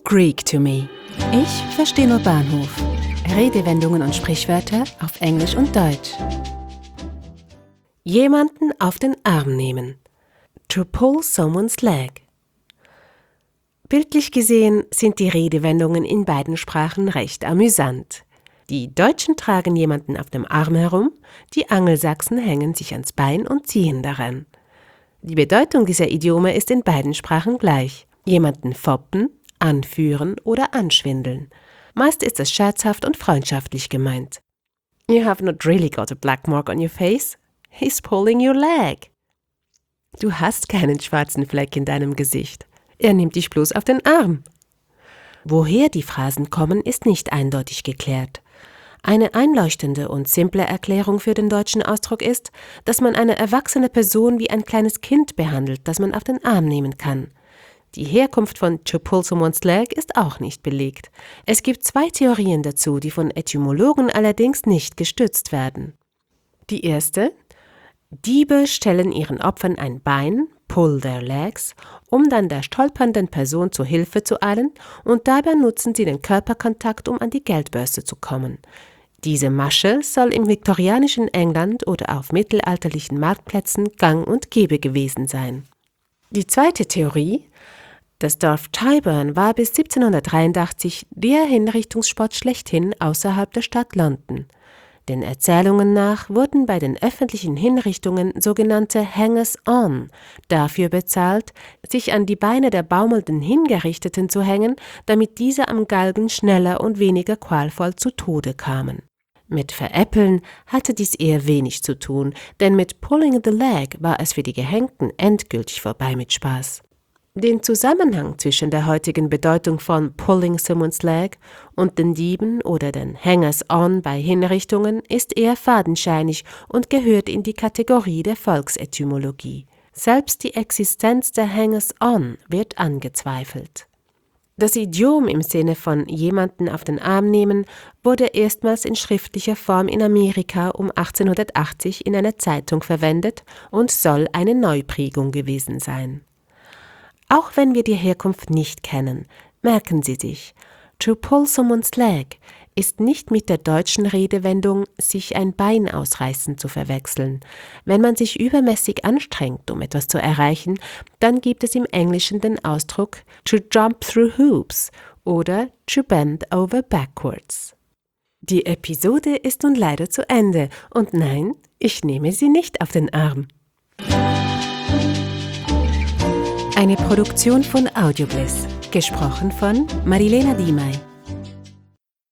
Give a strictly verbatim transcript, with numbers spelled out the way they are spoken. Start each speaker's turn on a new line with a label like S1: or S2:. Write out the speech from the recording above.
S1: Greek to me. Ich verstehe nur Bahnhof. Redewendungen und Sprichwörter auf Englisch und Deutsch. Jemanden auf den Arm nehmen. To pull someone's leg. Bildlich gesehen sind die Redewendungen in beiden Sprachen recht amüsant. Die Deutschen tragen jemanden auf dem Arm herum, die Angelsachsen hängen sich ans Bein und ziehen daran. Die Bedeutung dieser Idiome ist in beiden Sprachen gleich. Jemanden foppen, anführen oder anschwindeln. Meist ist es scherzhaft und freundschaftlich gemeint. You have not really got a black mark on your face. He's pulling your leg. Du hast keinen schwarzen Fleck in deinem Gesicht. Er nimmt dich bloß auf den Arm. Woher die Phrasen kommen, ist nicht eindeutig geklärt. Eine einleuchtende und simple Erklärung für den deutschen Ausdruck ist, dass man eine erwachsene Person wie ein kleines Kind behandelt, das man auf den Arm nehmen kann. Die Herkunft von to pull someone's leg ist auch nicht belegt. Es gibt zwei Theorien dazu, die von Etymologen allerdings nicht gestützt werden. Die erste: Diebe stellen ihren Opfern ein Bein, pull their legs, um dann der stolpernden Person zu Hilfe zu eilen, und dabei nutzen sie den Körperkontakt, um an die Geldbörse zu kommen. Diese Masche soll im viktorianischen England oder auf mittelalterlichen Marktplätzen gang und gäbe gewesen sein. Die zweite Theorie: Das Dorf Tyburn war bis siebzehnhundertdreiundachtzig der Hinrichtungsspot schlechthin außerhalb der Stadt London. Den Erzählungen nach wurden bei den öffentlichen Hinrichtungen sogenannte Hangers-on dafür bezahlt, sich an die Beine der baumelnden Hingerichteten zu hängen, damit diese am Galgen schneller und weniger qualvoll zu Tode kamen. Mit Veräppeln hatte dies eher wenig zu tun, denn mit Pulling the Leg war es für die Gehängten endgültig vorbei mit Spaß. Den Zusammenhang zwischen der heutigen Bedeutung von Pulling someone's leg und den Dieben oder den Hangers-on bei Hinrichtungen ist eher fadenscheinig und gehört in die Kategorie der Volksetymologie. Selbst die Existenz der Hangers-on wird angezweifelt. Das Idiom im Sinne von jemanden auf den Arm nehmen wurde erstmals in schriftlicher Form in Amerika um achtzehnhundertachtzig in einer Zeitung verwendet und soll eine Neuprägung gewesen sein. Auch wenn wir die Herkunft nicht kennen, merken Sie sich, to pull someone's leg ist nicht mit der deutschen Redewendung sich ein Bein ausreißen zu verwechseln. Wenn man sich übermäßig anstrengt, um etwas zu erreichen, dann gibt es im Englischen den Ausdruck to jump through hoops oder to bend over backwards. Die Episode ist nun leider zu Ende und nein, ich nehme Sie nicht auf den Arm. Eine Produktion von Audiobliss, gesprochen von Marilena Diemey.